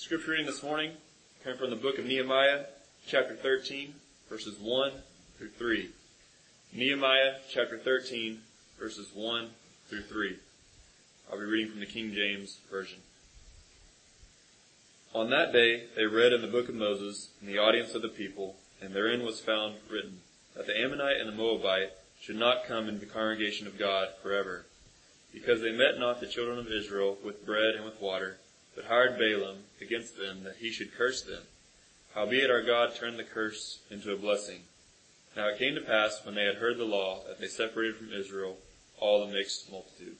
Scripture reading this morning coming from the book of Nehemiah, chapter 13, verses 1 through 3. Nehemiah, chapter 13, verses 1 through 3. I'll be reading from the King James Version. On that day they read in the book of Moses in the audience of the people, and therein was found written that the Ammonite and the Moabite should not come into the congregation of God forever, because they met not the children of Israel with bread and with water, but hired Balaam against them, that he should curse them. Howbeit our God turned the curse into a blessing. Now it came to pass, when they had heard the law, that they separated from Israel all the mixed multitude.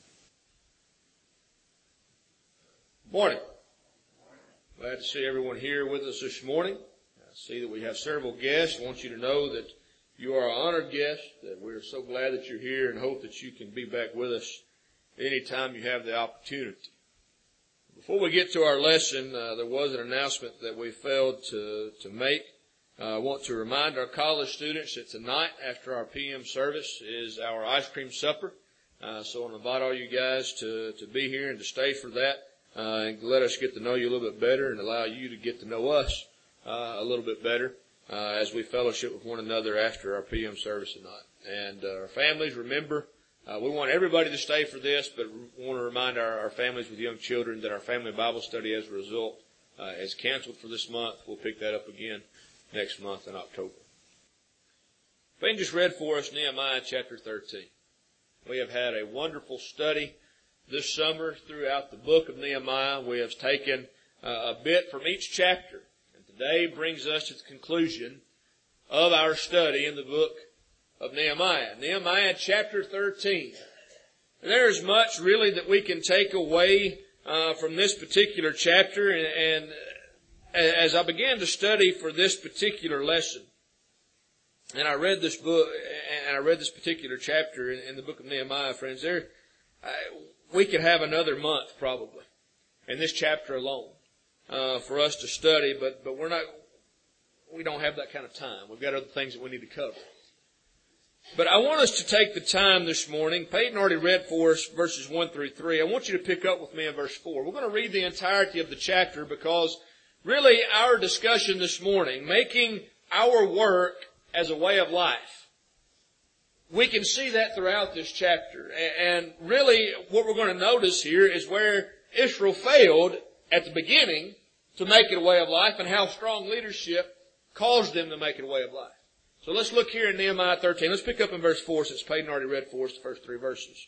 Morning. Glad to see everyone here with us this morning. I see that we have several guests. I want you to know that you are an honored guest, that we're so glad that you're here and hope that you can be back with us anytime you have the opportunity. Before we get to our lesson, there was an announcement that we failed to make. I want to remind our college students that tonight, after our PM service, is our ice cream supper. So I want to invite all you guys to be here and to stay for that, and let us get to know you a little bit better and allow you to get to know us a little bit better as we fellowship with one another after our PM service tonight. And our families, remember, we want everybody to stay for this, but we want to remind our families with young children that our family Bible study, as a result, is canceled for this month. We'll pick that up again next month in October. Ben just read for us Nehemiah chapter 13. We have had a wonderful study this summer throughout the book of Nehemiah. We have taken a bit from each chapter, and today brings us to the conclusion of our study in the book of Nehemiah. Nehemiah chapter 13. There's much really that we can take away from this particular chapter, and as I began to study for this particular lesson, and I read this book, and I read this particular chapter in the book of Nehemiah, friends, we could have another month probably in this chapter alone for us to study, but we don't have that kind of time. We've got other things that we need to cover. But I want us to take the time this morning. Peyton already read for us verses 1 through 3. I want you to pick up with me in verse 4. We're going to read the entirety of the chapter because really our discussion this morning, making our work as a way of life, we can see that throughout this chapter. And really what we're going to notice here is where Israel failed at the beginning to make it a way of life and how strong leadership caused them to make it a way of life. So let's look here in Nehemiah 13. Let's pick up in verse 4 since Peyton already read for us the first 3 verses.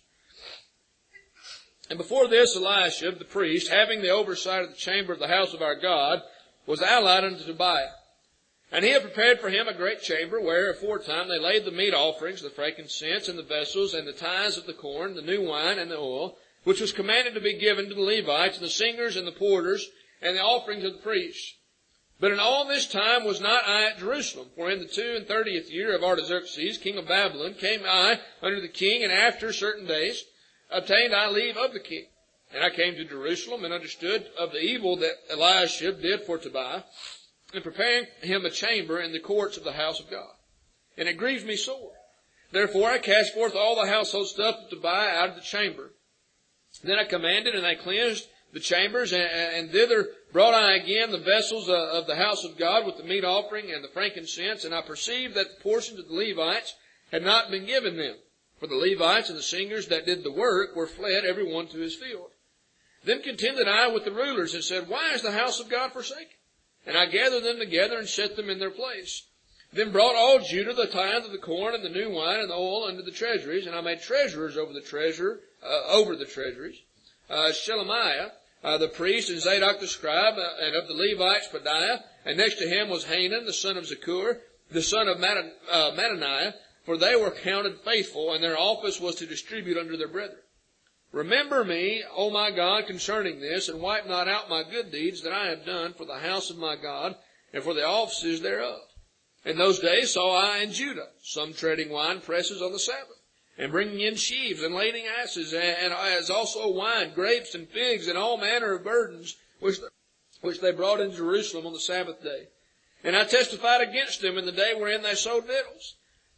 And before this, Eliashib, the priest, having the oversight of the chamber of the house of our God, was allied unto Tobiah. And he had prepared for him a great chamber, where aforetime they laid the meat offerings, the frankincense, and the vessels, and the tithes of the corn, the new wine, and the oil, which was commanded to be given to the Levites, and the singers, and the porters, and the offerings of the priests. But in all this time was not I at Jerusalem, for in the 32nd year of Artaxerxes, king of Babylon, came I unto the king, and after certain days obtained I leave of the king. And I came to Jerusalem, and understood of the evil that Eliashib did for Tobiah, in preparing him a chamber in the courts of the house of God. And it grieved me sore. Therefore I cast forth all the household stuff of Tobiah out of the chamber. Then I commanded, and I cleansed the chambers, and thither brought I again the vessels of the house of God with the meat offering and the frankincense, and I perceived that the portions of the Levites had not been given them. For the Levites and the singers that did the work were fled every one to his field. Then contended I with the rulers and said, Why is the house of God forsaken? And I gathered them together and set them in their place. Then brought all Judah the tithe of the corn and the new wine and the oil unto the treasuries, and I made treasurers over the treasuries. Shelemiah, the priest, and Zadok the scribe, and of the Levites Pedaiah, and next to him was Hanan, the son of Zakur, the son of Mattaniah, for they were counted faithful, and their office was to distribute unto their brethren. Remember me, O my God, concerning this, and wipe not out my good deeds that I have done for the house of my God, and for the offices thereof. In those days saw I in Judah some treading wine presses on the Sabbath, and bringing in sheaves and lading asses, and as also wine, grapes, and figs, and all manner of burdens, which they brought into Jerusalem on the Sabbath day. And I testified against them in the day wherein they sowed victuals.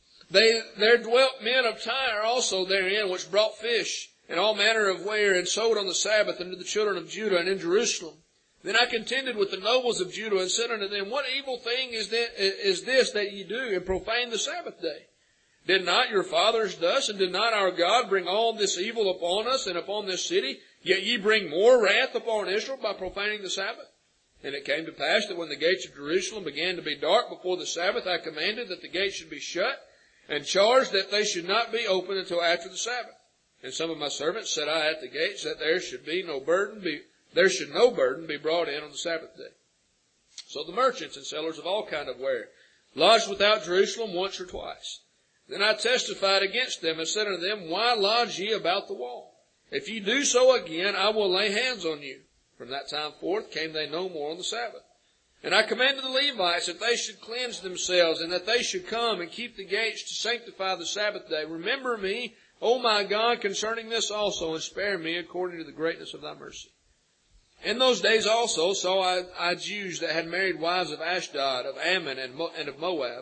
There dwelt men of Tyre also therein, which brought fish, and all manner of ware, and sowed on the Sabbath unto the children of Judah and in Jerusalem. Then I contended with the nobles of Judah and said unto them, What evil thing is this that ye do, and profane the Sabbath day? Did not your fathers thus, and did not our God bring all this evil upon us and upon this city? Yet ye bring more wrath upon Israel by profaning the Sabbath. And it came to pass that when the gates of Jerusalem began to be dark before the Sabbath, I commanded that the gates should be shut, and charged that they should not be opened until after the Sabbath. And some of my servants said I at the gates that there should no burden be brought in on the Sabbath day. So the merchants and sellers of all kind of ware lodged without Jerusalem once or twice. Then I testified against them and said unto them, Why lodge ye about the wall? If ye do so again, I will lay hands on you. From that time forth came they no more on the Sabbath. And I commanded the Levites that they should cleanse themselves, and that they should come and keep the gates to sanctify the Sabbath day. Remember me, O my God, concerning this also, and spare me according to the greatness of thy mercy. In those days also saw I Jews that had married wives of Ashdod, of Ammon, and of Moab.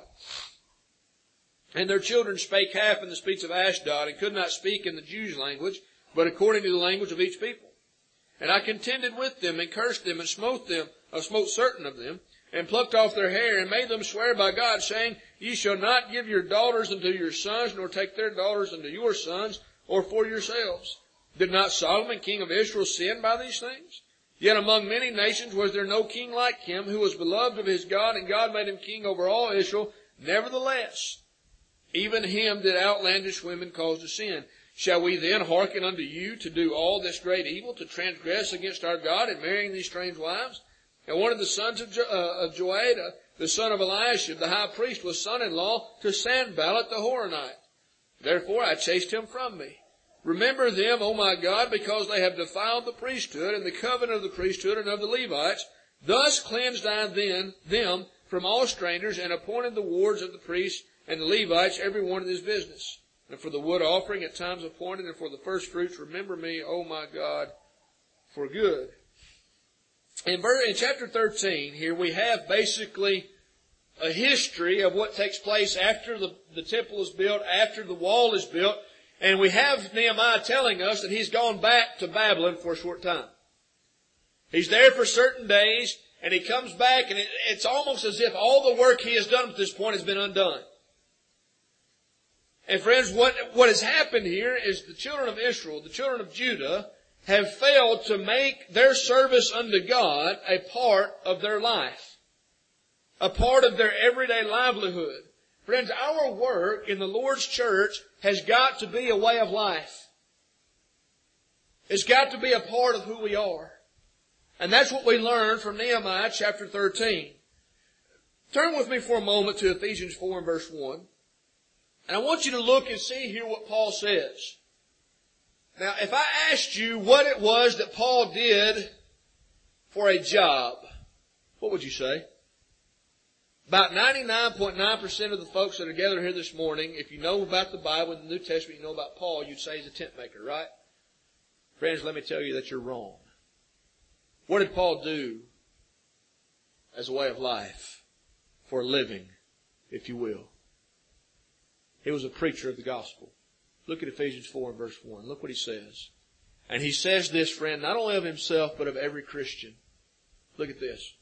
And their children spake half in the speech of Ashdod, and could not speak in the Jews' language, but according to the language of each people. And I contended with them, and cursed them, and smote certain of them, and plucked off their hair, and made them swear by God, saying, Ye shall not give your daughters unto your sons, nor take their daughters unto your sons, or for yourselves. Did not Solomon, king of Israel, sin by these things? Yet among many nations was there no king like him, who was beloved of his God, and God made him king over all Israel. Nevertheless, even him did outlandish women cause to sin. Shall we then hearken unto you to do all this great evil, to transgress against our God in marrying these strange wives? And one of the sons of Joiada, the son of Eliashib, the high priest, was son-in-law to Sanballat the Horonite. Therefore I chased him from me. Remember them, O my God, because they have defiled the priesthood and the covenant of the priesthood and of the Levites. Thus cleansed I them from all strangers, and appointed the wards of the priests and the Levites, every one in his business. And for the wood offering at times appointed, and for the first fruits, remember me, O my God, for good. In chapter 13, here we have basically a history of what takes place after the temple is built, after the wall is built, and we have Nehemiah telling us that he's gone back to Babylon for a short time. He's there for certain days, and he comes back, and it's almost as if all the work he has done at this point has been undone. And friends, what has happened here is the children of Israel, the children of Judah, have failed to make their service unto God a part of their life, a part of their everyday livelihood. Friends, our work in the Lord's church has got to be a way of life. It's got to be a part of who we are. And that's what we learn from Nehemiah chapter 13. Turn with me for a moment to Ephesians 4 and verse 1. And I want you to look and see here what Paul says. Now, if I asked you what it was that Paul did for a job, what would you say? About 99.9% of the folks that are gathered here this morning, if you know about the Bible and the New Testament, you know about Paul, you'd say he's a tent maker, right? Friends, let me tell you that you're wrong. What did Paul do as a way of life, for a living, if you will? He was a preacher of the gospel. Look at Ephesians 4 and verse 1. Look what he says. And he says this, friend, not only of himself, but of every Christian. Look at this.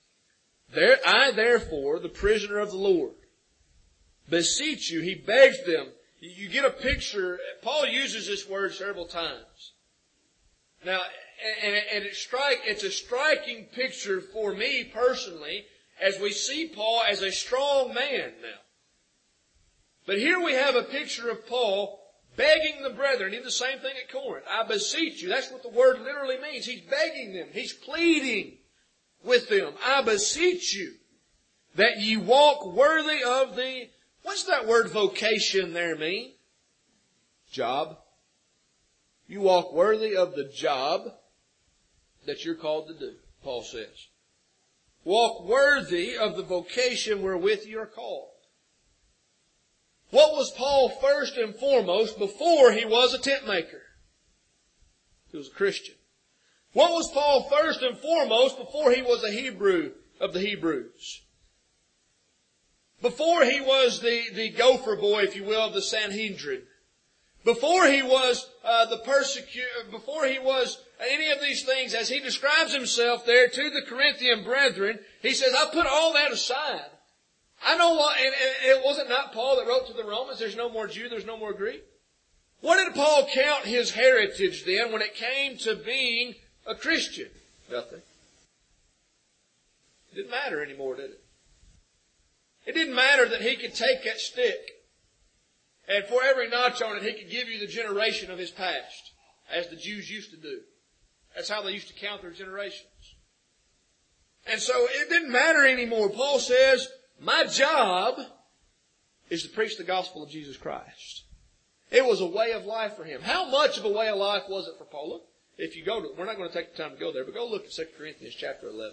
I, therefore, the prisoner of the Lord, beseech you, he begs them. You get a picture. Paul uses this word several times. Now, and it's a striking picture for me personally, as we see Paul as a strong man now. But here we have a picture of Paul begging the brethren. He did the same thing at Corinth. I beseech you. That's what the word literally means. He's begging them. He's pleading with them. I beseech you that ye walk worthy of the... What's that word vocation there mean? Job. You walk worthy of the job that you're called to do, Paul says. Walk worthy of the vocation wherewith you are called. What was Paul first and foremost before he was a tent maker? He was a Christian. What was Paul first and foremost before he was a Hebrew of the Hebrews? Before he was the gopher boy, if you will, of the Sanhedrin. Before he was the persecutor, before he was any of these things, as he describes himself there to the Corinthian brethren, he says, I put all that aside. I know what, and it wasn't not Paul that wrote to the Romans, there's no more Jew, there's no more Greek. What did Paul count his heritage then when it came to being a Christian? Nothing. It didn't matter anymore, did it? It didn't matter that he could take that stick and for every notch on it he could give you the generation of his past, as the Jews used to do. That's how they used to count their generations. And so it didn't matter anymore. Paul says, my job is to preach the gospel of Jesus Christ. It was a way of life for him. How much of a way of life was it for Paul? Look, if you go to, we're not going to take the time to go there, but go look at 2 Corinthians chapter 11.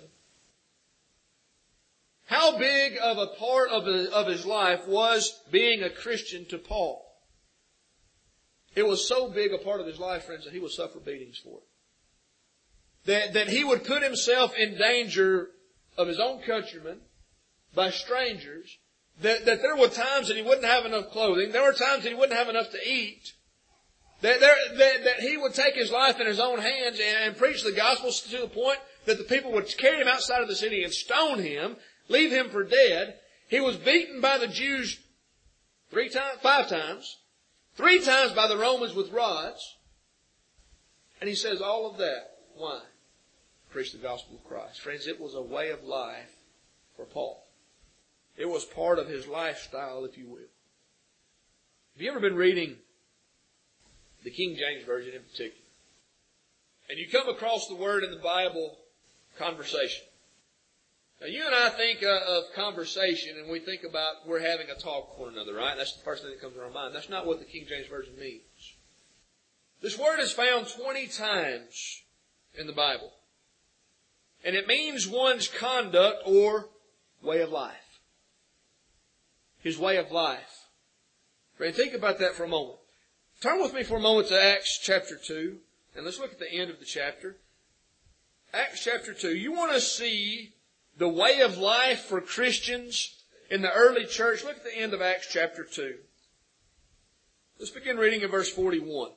How big of a part of his life was being a Christian to Paul? It was so big a part of his life, friends, that he would suffer beatings for it. That he would put himself in danger of his own countrymen by strangers. That there were times that he wouldn't have enough clothing. There were times that he wouldn't have enough to eat. That he would take his life in his own hands and preach the gospel to the point that the people would carry him outside of the city and stone him, leave him for dead. He was beaten by the Jews 5 times, 3 times by the Romans with rods. And he says all of that. Why? Preach the gospel of Christ. Friends, it was a way of life for Paul. It was part of his lifestyle, if you will. Have you ever been reading the King James Version in particular? And you come across the word in the Bible, conversation. Now you and I think of conversation and we think about we're having a talk with one another, right? That's the first thing that comes to our mind. That's not what the King James Version means. This word is found 20 times in the Bible. And it means one's conduct or way of life. His way of life. Friend, think about that for a moment. Turn with me for a moment to Acts chapter 2. And let's look at the end of the chapter. Acts chapter 2. You want to see the way of life for Christians in the early church? Look at the end of Acts chapter 2. Let's begin reading in verse 41.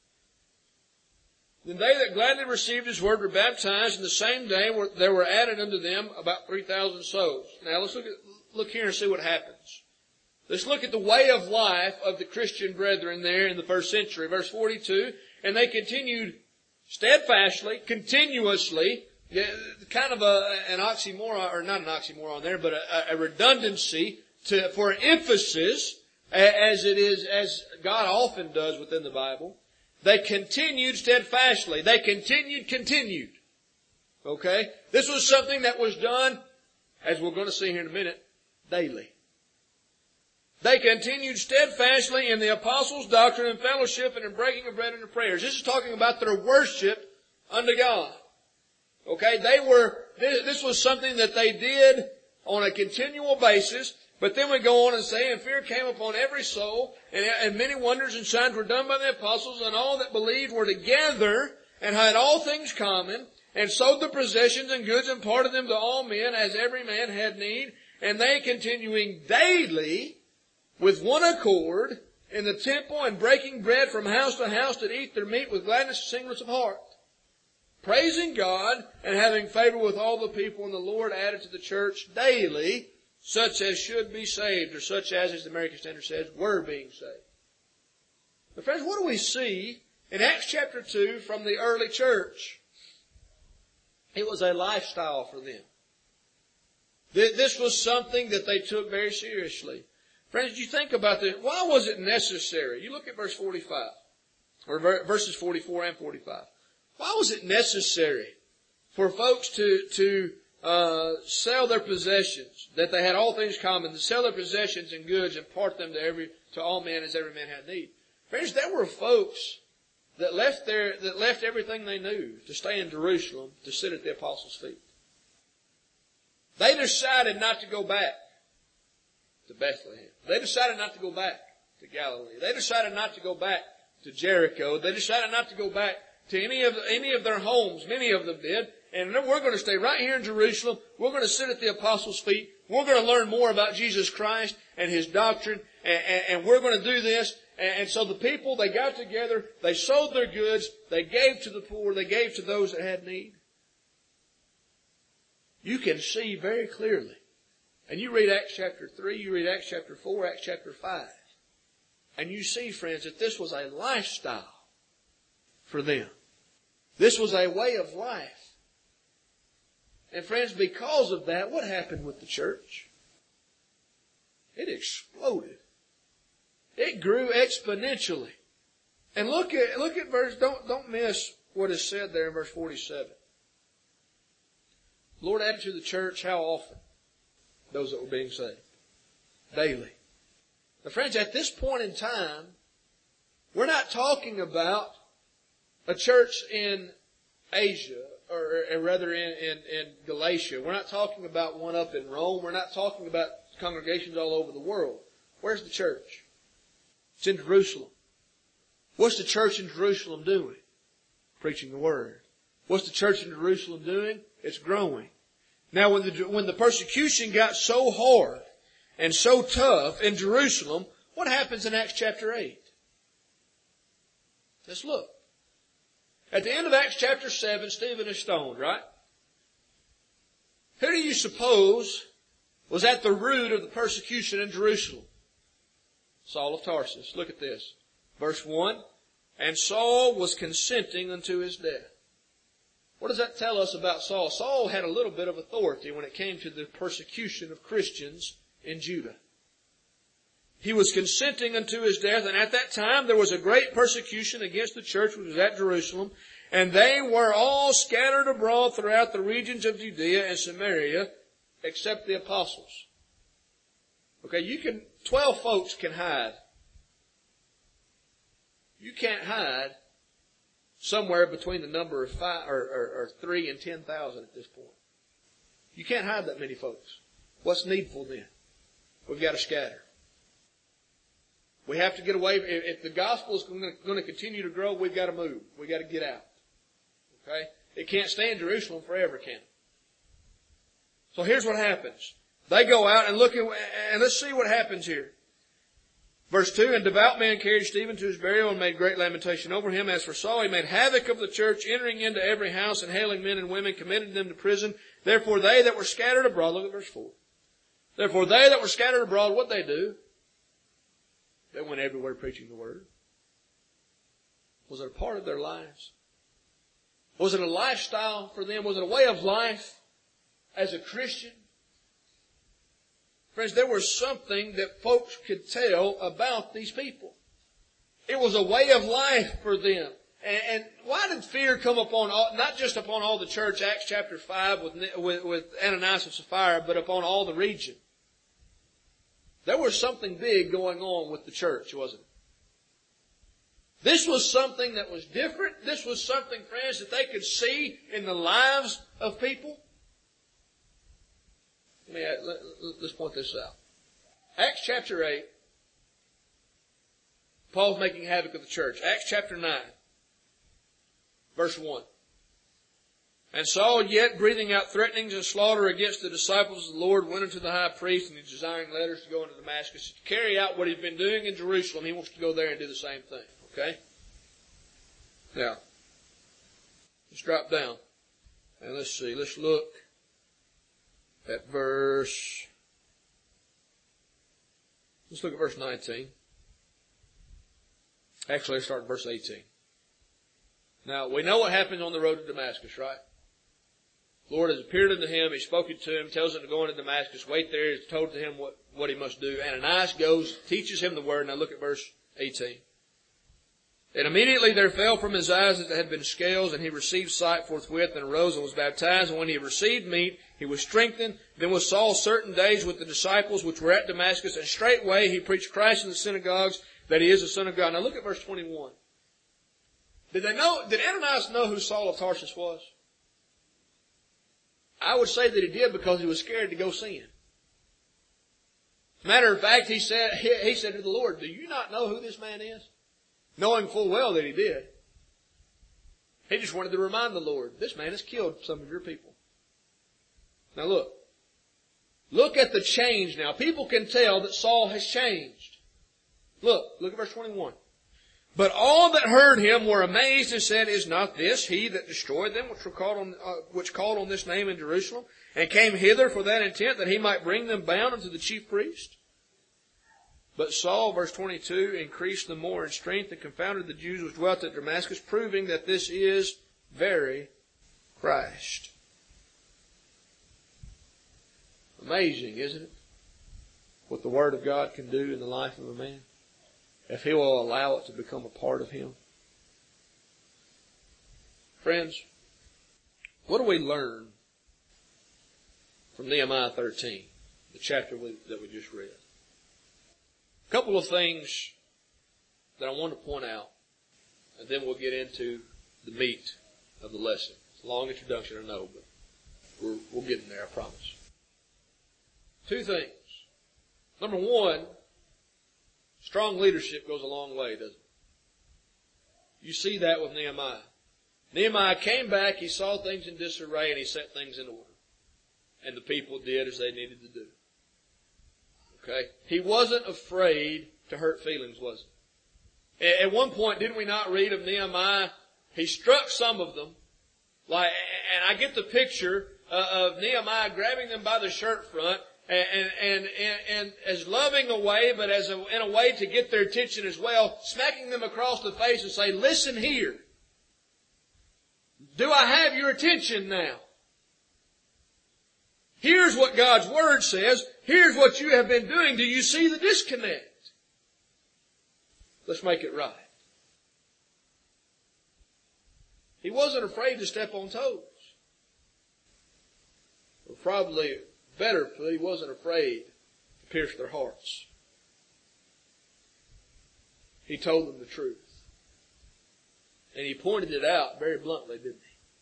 Then they that gladly received his word were baptized, and the same day there were added unto them about 3,000 souls. Now let's look here and see what happens. Let's look at the way of life of the Christian brethren there in the first century. Verse 42, and they continued steadfastly, continuously, kind of an oxymoron, or not an oxymoron there, but a redundancy for an emphasis, as God often does within the Bible. They continued steadfastly. They continued. Okay? This was something that was done, as we're going to see here in a minute, daily. They continued steadfastly in the apostles' doctrine and fellowship and in breaking of bread and in prayers. This is talking about their worship unto God. Okay? This was something that they did on a continual basis. But then we go on and say, and fear came upon every soul, and many wonders and signs were done by the apostles, and all that believed were together, and had all things common, and sold their possessions and goods, and parted them to all men, as every man had need. And they continuing daily with one accord in the temple, and breaking bread from house to house, did eat their meat with gladness and singleness of heart, praising God, and having favor with all the people. And the Lord added to the church daily such as should be saved, or such as the American Standard says, were being saved. But friends, what do we see in Acts chapter 2 from the early church? It was a lifestyle for them. This was something that they took very seriously. Friends, you think about this. Why was it necessary? You look at verse 45, or verses 44 and 45. Why was it necessary for folks to sell their possessions, that they had all things common, to sell their possessions and goods and part them to all men as every man had need? Friends, there were folks that left everything they knew to stay in Jerusalem to sit at the apostles' feet. They decided not to go back to Bethlehem. They decided not to go back to Galilee. They decided not to go back to Jericho. They decided not to go back to any of their homes. Many of them did. And we're going to stay right here in Jerusalem. We're going to sit at the apostles' feet. We're going to learn more about Jesus Christ and His doctrine. And we're going to do this. And so the people, they got together, they sold their goods, they gave to the poor, they gave to those that had need. You can see very clearly. And you read Acts chapter 3, you read Acts chapter 4, Acts chapter 5. And you see, friends, that this was a lifestyle for them. This was a way of life. And friends, because of that, what happened with the church? It exploded. It grew exponentially. And look at verse, don't miss what is said there in verse 47. The Lord added to the church how often? Those that were being saved. Daily. Now friends, at this point in time, we're not talking about a church in Asia, or rather in Galatia. We're not talking about one up in Rome. We're not talking about congregations all over the world. Where's the church? It's in Jerusalem. What's the church in Jerusalem doing? Preaching the Word. What's the church in Jerusalem doing? It's growing. Now when the persecution got so hard and so tough in Jerusalem, what happens in Acts chapter 8? Let's look. At the end of Acts chapter 7, Stephen is stoned, right? Who do you suppose was at the root of the persecution in Jerusalem? Saul of Tarsus. Look at this. Verse 1. And Saul was consenting unto his death. What does that tell us about Saul? Saul had a little bit of authority when it came to the persecution of Christians in Judah. He was consenting unto his death, and at that time there was a great persecution against the church which was at Jerusalem, and they were all scattered abroad throughout the regions of Judea and Samaria, except the apostles. Okay, 12 folks can hide. You can't hide somewhere between the number of 5 or 3 and 10,000 at this point. You can't hide that many folks. What's needful then? We've got to scatter. We have to get away. If the gospel is going to continue to grow, we've got to move. We've got to get out. Okay? It can't stay in Jerusalem forever, can it? So here's what happens. They go out and and let's see what happens here. Verse 2, and devout men carried Stephen to his burial and made great lamentation over him. As for Saul, he made havoc of the church, entering into every house and hailing men and women, committed them to prison. Therefore they that were scattered abroad, look at verse 4. Therefore they that were scattered abroad, what they do? They went everywhere preaching the Word. Was it a part of their lives? Was it a lifestyle for them? Was it a way of life as a Christian? Friends, there was something that folks could tell about these people. It was a way of life for them. And why did fear come upon not just upon all the church, Acts chapter 5 with Ananias and Sapphira, but upon all the region? There was something big going on with the church, wasn't it? This was something that was different. This was something, friends, that they could see in the lives of people. Let's point this out. Acts chapter 8, Paul's making havoc of the church. Acts chapter 9, verse 1. And Saul, yet breathing out threatenings and slaughter against the disciples of the Lord, went unto the high priest, and he's desiring letters to go into Damascus to carry out what he's been doing in Jerusalem. He wants to go there and do the same thing. Okay? Now, let's drop down. And let's see. Let's look at verse 19. Actually, let's start at verse 18. Now, we know what happened on the road to Damascus, right? The Lord has appeared unto him. He's spoken to him, tells him to go into Damascus. Wait there. He's told to him what he must do. Ananias goes, teaches him the word. Now look at verse 18. And immediately there fell from his eyes as it had been scales, and he received sight forthwith, and arose and was baptized. And when he had received meat, he was strengthened. Then was Saul certain days with the disciples which were at Damascus, and straightway he preached Christ in the synagogues, that he is the Son of God. Now look at verse 21. Did Ananias know who Saul of Tarsus was? I would say that he did because he was scared to go sin. Matter of fact, he said to the Lord, do you not know who this man is? Knowing full well that he did. He just wanted to remind the Lord, this man has killed some of your people. Now look. Look at the change now. People can tell that Saul has changed. Look at verse 21. But all that heard him were amazed and said, Is not this he that destroyed them which called on this name in Jerusalem, and came hither for that intent, that he might bring them bound unto the chief priest? But Saul, verse 22, increased the more in strength and confounded the Jews which dwelt at Damascus, proving that this is very Christ. Amazing, isn't it? What the Word of God can do in the life of a man, if he will allow it to become a part of him. Friends, what do we learn from Nehemiah 13, the chapter that we just read? A couple of things that I want to point out, and then we'll get into the meat of the lesson. It's a long introduction, I know, but we'll get in there, I promise. Two things. Number one, strong leadership goes a long way, doesn't it? You see that with Nehemiah. Nehemiah came back, he saw things in disarray, and he set things in order. And the people did as they needed to do. Okay? He wasn't afraid to hurt feelings, was he? At one point, didn't we not read of Nehemiah? He struck some of them. And I get the picture of Nehemiah grabbing them by the shirt front and as loving a way, but in a way to get their attention as well, smacking them across the face and say, Listen here. Do I have your attention now? Here's what God's Word says. Here's what you have been doing. Do you see the disconnect? Let's make it right. He wasn't afraid to step on toes. Or probably better put, he wasn't afraid to pierce their hearts. He told them the truth. And he pointed it out very bluntly, didn't he?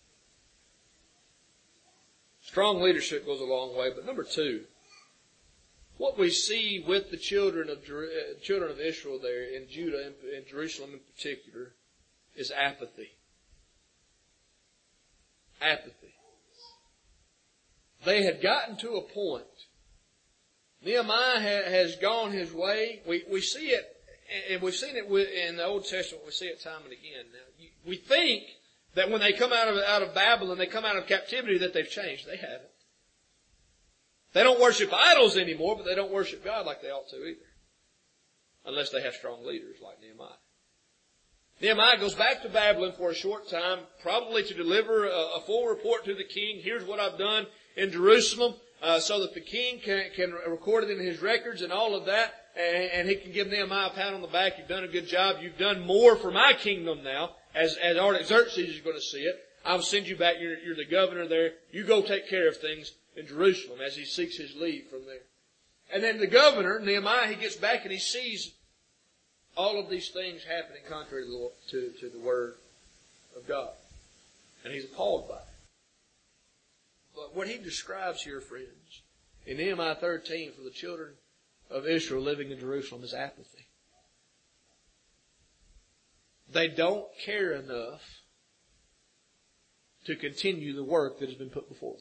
Strong leadership goes a long way. But number two, what we see with the children of Israel there in Judah, in Jerusalem in particular, is apathy. Apathy. They had gotten to a point. Nehemiah has gone his way. We see it, and we've seen it in the Old Testament. We see it time and again. Now, we think that when they come out of Babylon, they come out of captivity, that they've changed. They haven't. They don't worship idols anymore, but they don't worship God like they ought to either. Unless they have strong leaders like Nehemiah. Nehemiah goes back to Babylon for a short time, probably to deliver a full report to the king. Here's what I've done in Jerusalem, so that the king can record it in his records and all of that, and he can give Nehemiah a pat on the back. You've done a good job. You've done more for my kingdom now, as Artaxerxes is going to see it. I'll send you back. You're the governor there. You go take care of things in Jerusalem as he seeks his leave from there. And then the governor, Nehemiah, he gets back and he sees all of these things happening contrary to the Word of God. And he's appalled by it. But what he describes here, friends, in Nehemiah 13 for the children of Israel living in Jerusalem is apathy. They don't care enough to continue the work that has been put before them.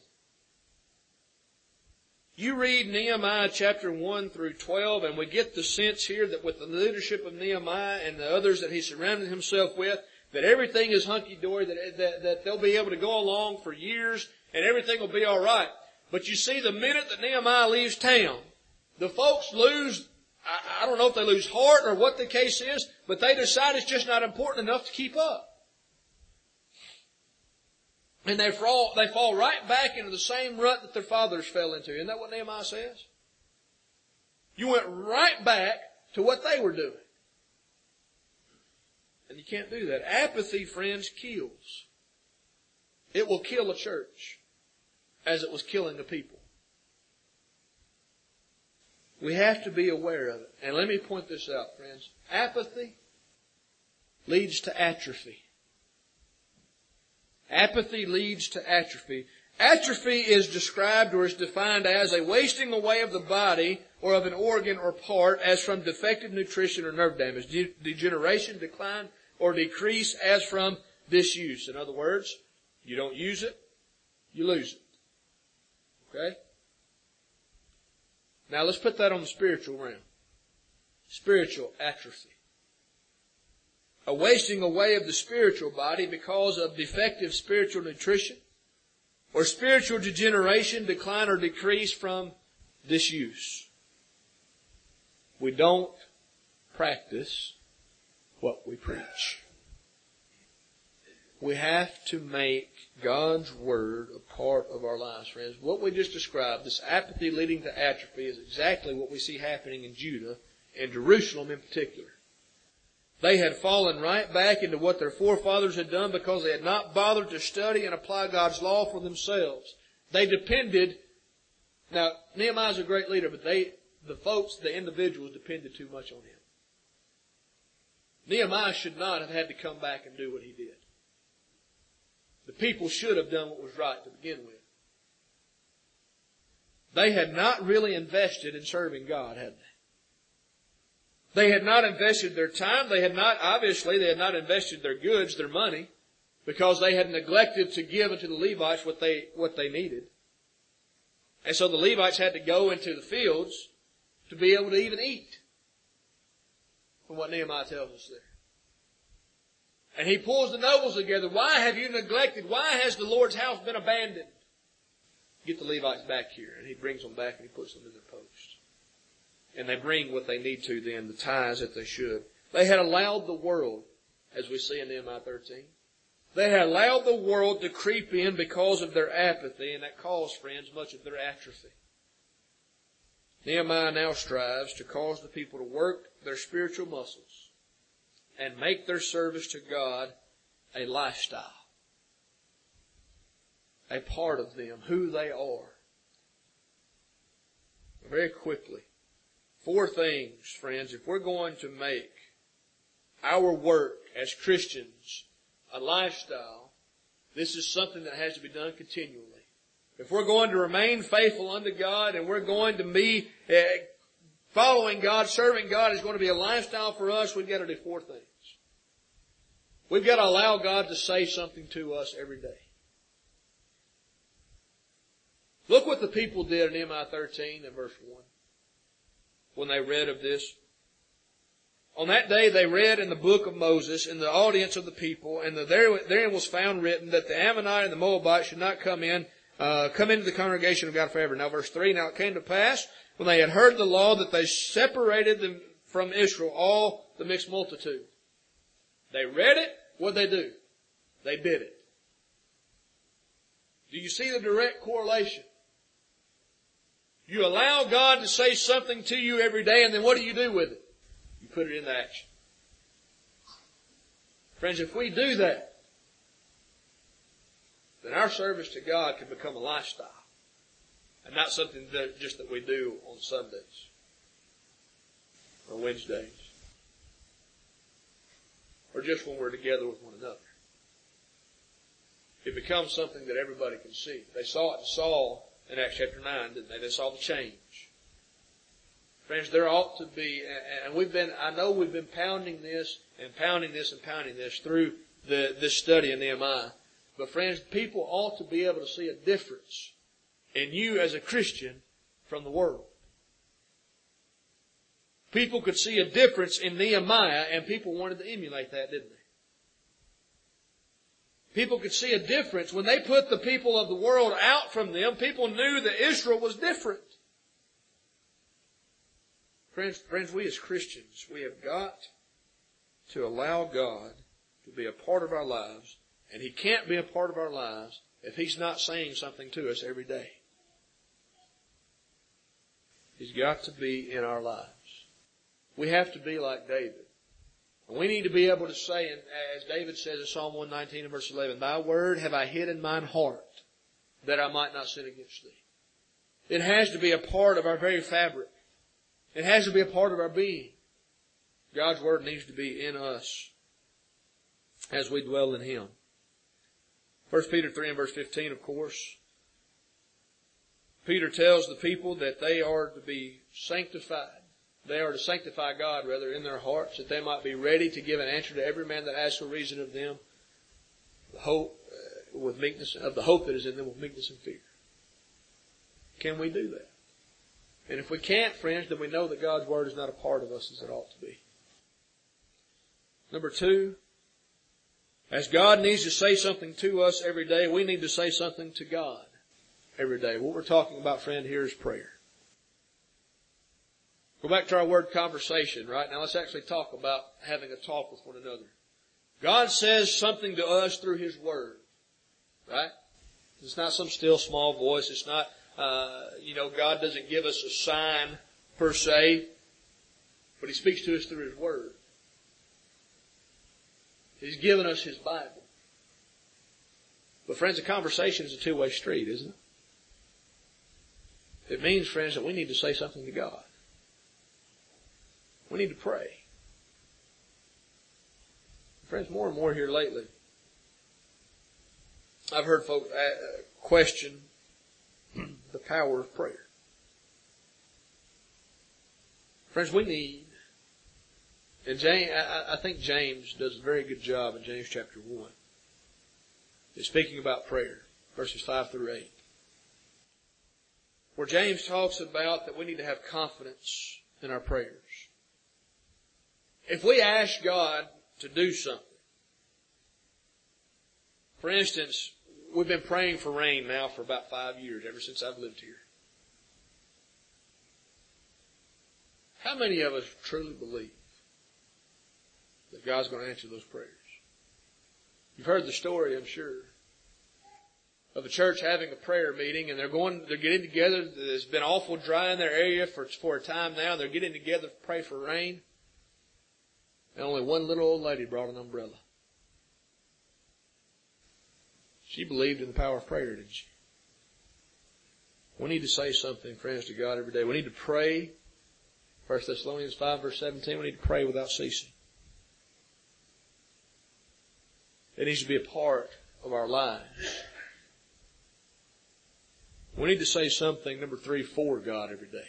You read Nehemiah chapter 1 through 12, and we get the sense here that with the leadership of Nehemiah and the others that he surrounded himself with, that everything is hunky-dory, that they'll be able to go along for years, and everything will be all right. But you see, the minute that Nehemiah leaves town, the folks lose, I don't know if they lose heart or what the case is, but they decide it's just not important enough to keep up. And they fall right back into the same rut that their fathers fell into. Isn't that what Nehemiah says? You went right back to what they were doing. And you can't do that. Apathy, friends, kills. It will kill a church as it was killing the people. We have to be aware of it. And let me point this out, friends. Apathy leads to atrophy. Apathy leads to atrophy. Atrophy is described or is defined as a wasting away of the body or of an organ or part as from defective nutrition or nerve damage, degeneration, decline, or decrease as from disuse. In other words, you don't use it, you lose it. Okay? Now let's put that on the spiritual realm. spiritual atrophy. A wasting away of the spiritual body because of defective spiritual nutrition, or spiritual degeneration, decline, or decrease from disuse. We don't practice what we preach. We have to make God's Word a part of our lives, friends. What we just described, this apathy leading to atrophy, is exactly what we see happening in Judah and Jerusalem in particular. They had fallen right back into what their forefathers had done because they had not bothered to study and apply God's law for themselves. They depended, now Nehemiah's a great leader, but the individuals depended too much on him. Nehemiah should not have had to come back and do what he did. The people should have done what was right to begin with. They had not really invested in serving God, had they? They had not invested their time. They had not invested their goods, their money, because they had neglected to give unto the Levites what they needed. And so the Levites had to go into the fields to be able to even eat, from what Nehemiah tells us there. And he pulls the nobles together. Why have you neglected? Why has the Lord's house been abandoned? Get the Levites back here. And he brings them back and he puts them in their posts. And they bring what they need to then, the tithes that they should. They had allowed the world, as we see in Nehemiah 13. They had allowed the world to creep in because of their apathy, and that caused, friends, much of their atrophy. Nehemiah now strives to cause the people to work their spiritual muscles and make their service to God a lifestyle, a part of them, who they are. Very quickly, 4 things, friends, if we're going to make our work as Christians a lifestyle, this is something that has to be done continually. If we're going to remain faithful unto God and we're going to be following God, serving God is going to be a lifestyle for us, we've got to do 4 things. We've got to allow God to say something to us every day. Look what the people did in Nehemiah 13 and verse 1. When they read of this. On that day they read in the book of Moses in the audience of the people, and therein was found written that the Ammonite and the Moabite should not come into the congregation of God forever. Now verse 3, now it came to pass, when they had heard the law, that they separated them from Israel, all the mixed multitude. They read it, what'd they do? They did it. Do you see the direct correlation? You allow God to say something to you every day, and then what do you do with it? You put it into action. Friends, if we do that, then our service to God can become a lifestyle, and not something that we do on Sundays or Wednesdays, or just when we're together with one another. It becomes something that everybody can see. They saw it in Saul in Acts chapter 9, didn't they? They saw the change. Friends, there ought to be, and I know we've been pounding this through this study in Nehemiah. But friends, people ought to be able to see a difference in you as a Christian from the world. People could see a difference in Nehemiah, and people wanted to emulate that, didn't they? People could see a difference. When they put the people of the world out from them, people knew that Israel was different. Friends, we as Christians, we have got to allow God to be a part of our lives, and He can't be a part of our lives if He's not saying something to us every day. He's got to be in our lives. We have to be like David. And we need to be able to say, as David says in Psalm 119 and verse 11, Thy word have I hid in mine heart, that I might not sin against Thee. It has to be a part of our very fabric. It has to be a part of our being. God's word needs to be in us as we dwell in Him. 1 Peter 3 and verse 15, of course. Peter tells the people that they are to be sanctified. They are to sanctify God, rather, in their hearts, that they might be ready to give an answer to every man that asks a reason of them, the hope with meekness, of the hope that is in them with meekness and fear. Can we do that? And if we can't, friends, then we know that God's Word is not a part of us as it ought to be. Number 2, as God needs to say something to us every day, we need to say something to God every day. What we're talking about, friend, here is prayer. Go back to our word conversation, right? Now let's actually talk about having a talk with one another. God says something to us through His Word, right? It's not some still small voice. It's not, God doesn't give us a sign per se, but He speaks to us through His Word. He's given us His Bible. But friends, a conversation is a two-way street, isn't it? It means, friends, that we need to say something to God. We need to pray. Friends, more and more here lately, I've heard folks question the power of prayer. Friends, we need, and I think James does a very good job in James chapter 1. He's speaking about prayer, verses 5 through 8. Where James talks about that we need to have confidence in our prayers. If we ask God to do something, for instance, we've been praying for rain now for about 5 years, ever since I've lived here. How many of us truly believe that God's going to answer those prayers? You've heard the story, I'm sure, of a church having a prayer meeting, and they're getting together. It's been awful dry in their area for a time now. They're getting together to pray for rain. And only one little old lady brought an umbrella. She believed in the power of prayer, didn't she? We need to say something, friends, to God every day. We need to pray. 1 Thessalonians 5, verse 17, we need to pray without ceasing. It needs to be a part of our lives. We need to say something, number 3, for God every day.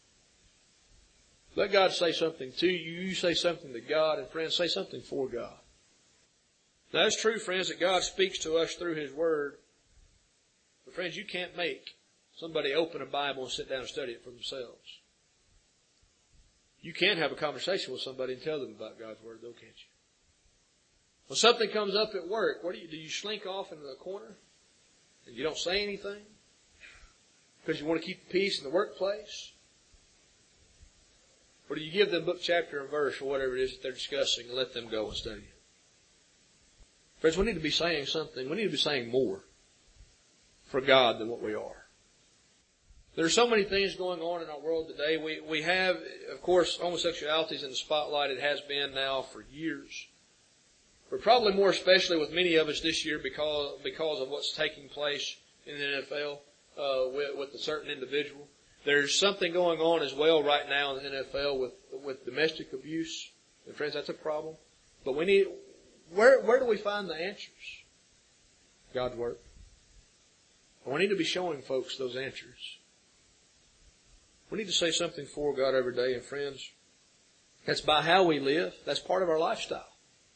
Let God say something to you. You say something to God. And friends, say something for God. Now, it's true, friends, that God speaks to us through His Word. But friends, you can't make somebody open a Bible and sit down and study it for themselves. You can have a conversation with somebody and tell them about God's Word, though, can't you? When something comes up at work, what do? You slink off into the corner and you don't say anything because you want to keep the peace in the workplace? Or do you give them book, chapter, and verse or whatever it is that they're discussing and let them go and study it? Friends, we need to be saying something. We need to be saying more for God than what we are. There are so many things going on in our world today. We have, of course, homosexuality is in the spotlight. It has been now for years. But probably more especially with many of us this year because of what's taking place in the NFL with a certain individual. There's something going on as well right now in the NFL with domestic abuse. And friends, that's a problem. But we need, where do we find the answers? God's Word. And we need to be showing folks those answers. We need to say something for God every day. And friends, that's by how we live. That's part of our lifestyle.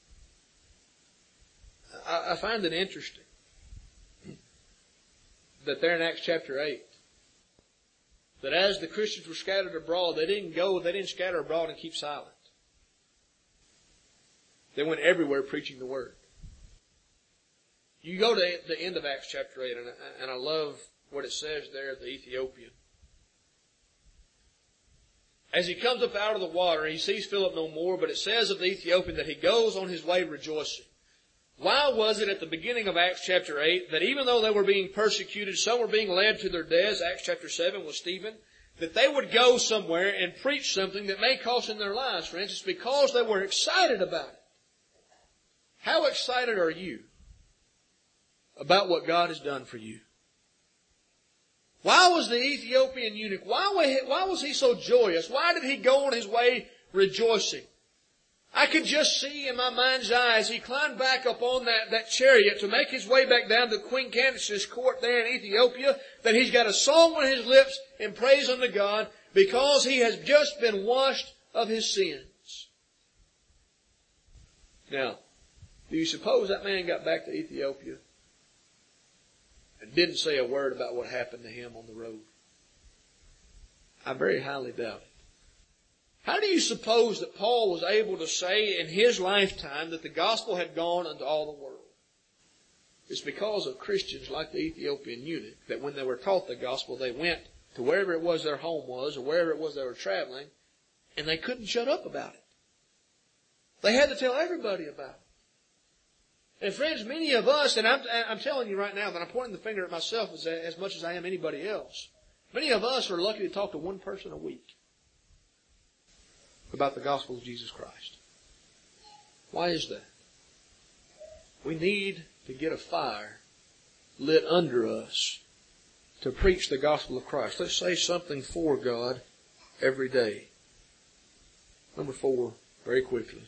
I find it interesting that there in Acts chapter 8, that as the Christians were scattered abroad, they didn't scatter abroad and keep silent. They went everywhere preaching the Word. You go to the end of Acts chapter 8, and I love what it says there of the Ethiopian. As he comes up out of the water, he sees Philip no more, but it says of the Ethiopian that he goes on his way rejoicing. Why was it at the beginning of Acts chapter 8 that even though they were being persecuted, some were being led to their deaths, Acts chapter 7 with Stephen, that they would go somewhere and preach something that may cost them their lives, friends? It's because they were excited about it. How excited are you about what God has done for you? Why was the Ethiopian eunuch, why was he so joyous? Why did he go on his way rejoicing? I could just see in my mind's eye as he climbed back up on that chariot to make his way back down to Queen Candace's court there in Ethiopia, that he's got a song on his lips in praise unto God because he has just been washed of his sins. Now, do you suppose that man got back to Ethiopia and didn't say a word about what happened to him on the road? I very highly doubt it. How do you suppose that Paul was able to say in his lifetime that the gospel had gone unto all the world? It's because of Christians like the Ethiopian eunuch that when they were taught the gospel, they went to wherever it was their home was or wherever it was they were traveling, and they couldn't shut up about it. They had to tell everybody about it. And friends, many of us, and I'm telling you right now that I'm pointing the finger at myself as much as I am anybody else, many of us are lucky to talk to one person a week about the gospel of Jesus Christ. Why is that? We need to get a fire lit under us to preach the gospel of Christ. Let's say something for God every day. Number 4, very quickly.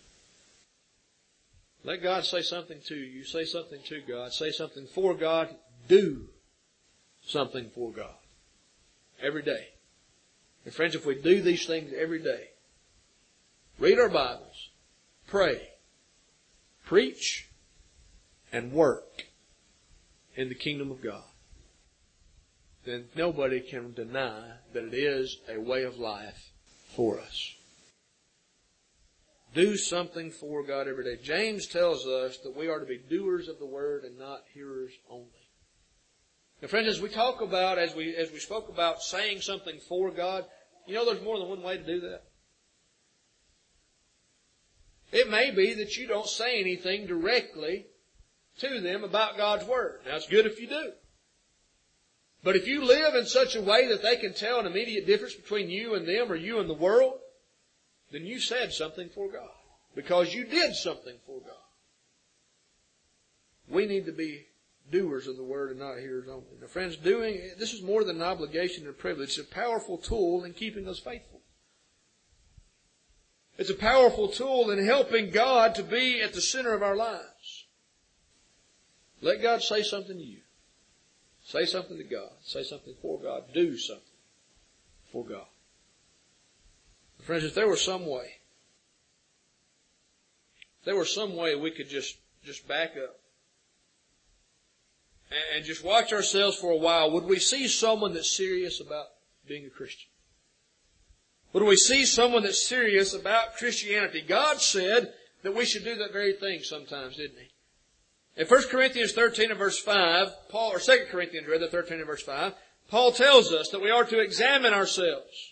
Let God say something to you. Say something to God. Say something for God. Do something for God. Every day. And friends, if we do these things every day, read our Bibles, pray, preach, and work in the kingdom of God, then nobody can deny that it is a way of life for us. Do something for God every day. James tells us that we are to be doers of the word and not hearers only. Now friends, as we talk about, as we spoke about saying something for God, you know there's more than one way to do that. It may be that you don't say anything directly to them about God's Word. Now, it's good if you do. But if you live in such a way that they can tell an immediate difference between you and them or you and the world, then you said something for God. Because you did something for God. We need to be doers of the Word and not hearers only. Now, friends, this is more than an obligation and a privilege. It's a powerful tool in keeping us faithful. It's a powerful tool in helping God to be at the center of our lives. Let God say something to you. Say something to God. Say something for God. Do something for God. Friends, if there were some way we could just back up and just watch ourselves for a while, would we see someone that's serious about being a Christian? Would we see someone that's serious about Christianity? God said that we should do that very thing sometimes, didn't He? In 1 Corinthians 13 and verse 5, 2 Corinthians 13 and verse 5, Paul tells us that we are to examine ourselves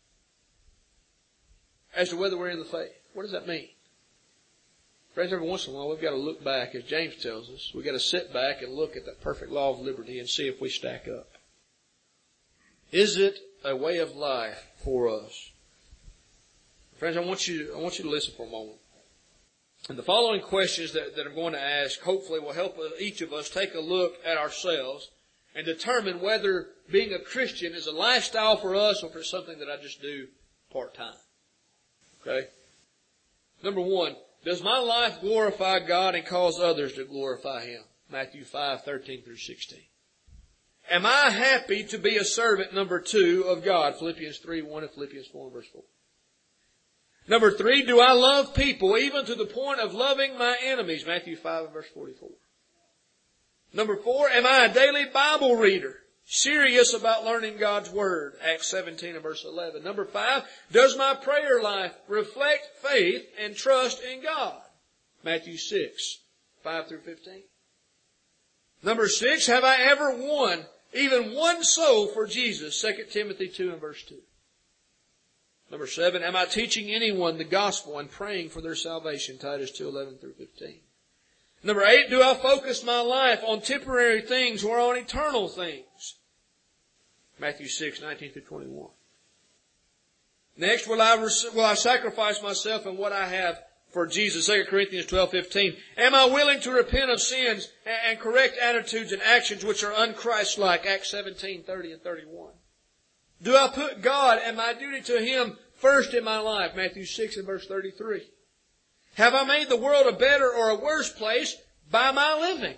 as to whether we're in the faith. What does that mean? Friends, every once in a while we've got to look back, as James tells us. We've got to sit back and look at that perfect law of liberty and see if we stack up. Is it a way of life for us? Friends, I want you to listen for a moment. And the following questions that I'm going to ask hopefully will help each of us take a look at ourselves and determine whether being a Christian is a lifestyle for us or if it's something that I just do part-time. Okay? Number 1, does my life glorify God and cause others to glorify Him? Matthew 5:13 through 16. Am I happy to be a servant, number 2, of God? Philippians 3:1 and Philippians 4 verse 4. Number 3, do I love people even to the point of loving my enemies? Matthew 5 and verse 44. Number 4, am I a daily Bible reader? Serious about learning God's Word? Acts 17 and verse 11. Number 5, does my prayer life reflect faith and trust in God? Matthew 6, 5 through 15. Number 6, have I ever won even one soul for Jesus? 2 Timothy 2 and verse 2. Number 7, am I teaching anyone the gospel and praying for their salvation? Titus 2:11 through 15. Number 8, do I focus my life on temporary things or on eternal things? Matthew 6:19 through 21. Next, will I sacrifice myself in what I have for Jesus? 2 Corinthians 12:15. Am I willing to repent of sins and correct attitudes and actions which are unchristlike? Acts 17:30 and 31. Do I put God and my duty to Him first in my life? Matthew 6 and verse 33. Have I made the world a better or a worse place by my living?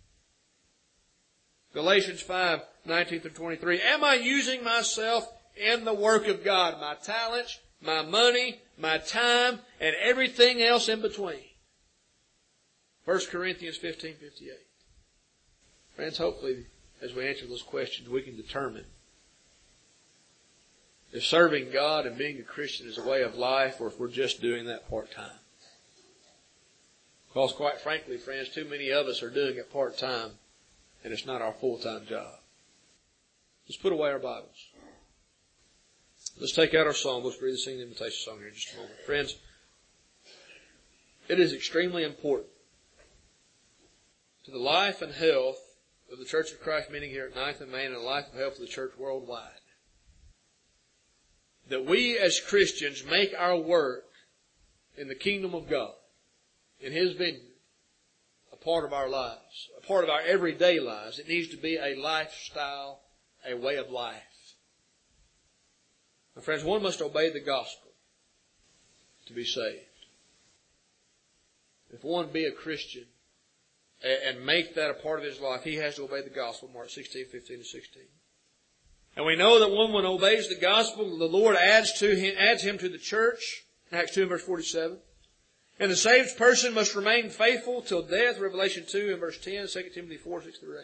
Galatians 5:19 through 23. Am I using myself in the work of God? My talents, my money, my time, and everything else in between. 1 Corinthians 15:58. Friends, hopefully, as we answer those questions, we can determine if serving God and being a Christian is a way of life, or if we're just doing that part-time. Because quite frankly, friends, too many of us are doing it part-time, and it's not our full-time job. Let's put away our Bibles. Let's take out our psalm. Let's read the singing invitation song here in just a moment. Friends, it is extremely important to the life and health of the Church of Christ meeting here at 9th and Main, and the life and health of the church worldwide, that we as Christians make our work in the kingdom of God, in His vineyard, a part of our lives, a part of our everyday lives. It needs to be a lifestyle, a way of life. My friends, one must obey the gospel to be saved. If one be a Christian and make that a part of his life, he has to obey the gospel, Mark 16, 15 and 16. And we know that when one obeys the gospel, the Lord adds him to the church, Acts 2 and verse 47. And the saved person must remain faithful till death, Revelation 2 and verse 10, 2 Timothy 4, 6 through 8.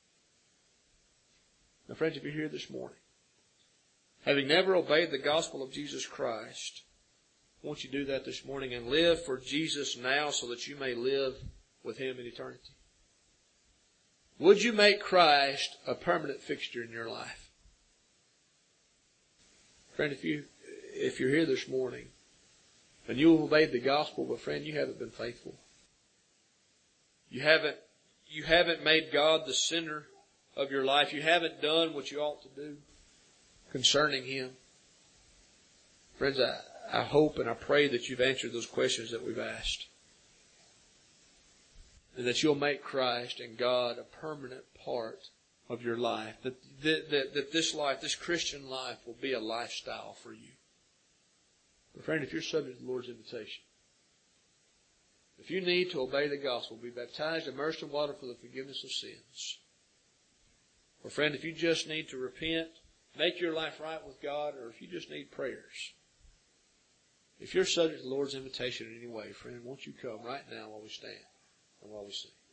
Now friends, if you're here this morning, having never obeyed the gospel of Jesus Christ, won't you do that this morning and live for Jesus now so that you may live with Him in eternity? Would you make Christ a permanent fixture in your life? Friend, if you're here this morning and you have obeyed the gospel, but friend, you haven't been faithful. You haven't made God the center of your life. You haven't done what you ought to do concerning Him. Friends, I hope and I pray that you've answered those questions that we've asked. And that you'll make Christ and God a permanent part of your life. That this life, this Christian life, will be a lifestyle for you. But friend, if you're subject to the Lord's invitation, if you need to obey the gospel, be baptized, immersed in water for the forgiveness of sins. Or friend, if you just need to repent, make your life right with God, or if you just need prayers. If you're subject to the Lord's invitation in any way, friend, won't you come right now while we stand and while we sing?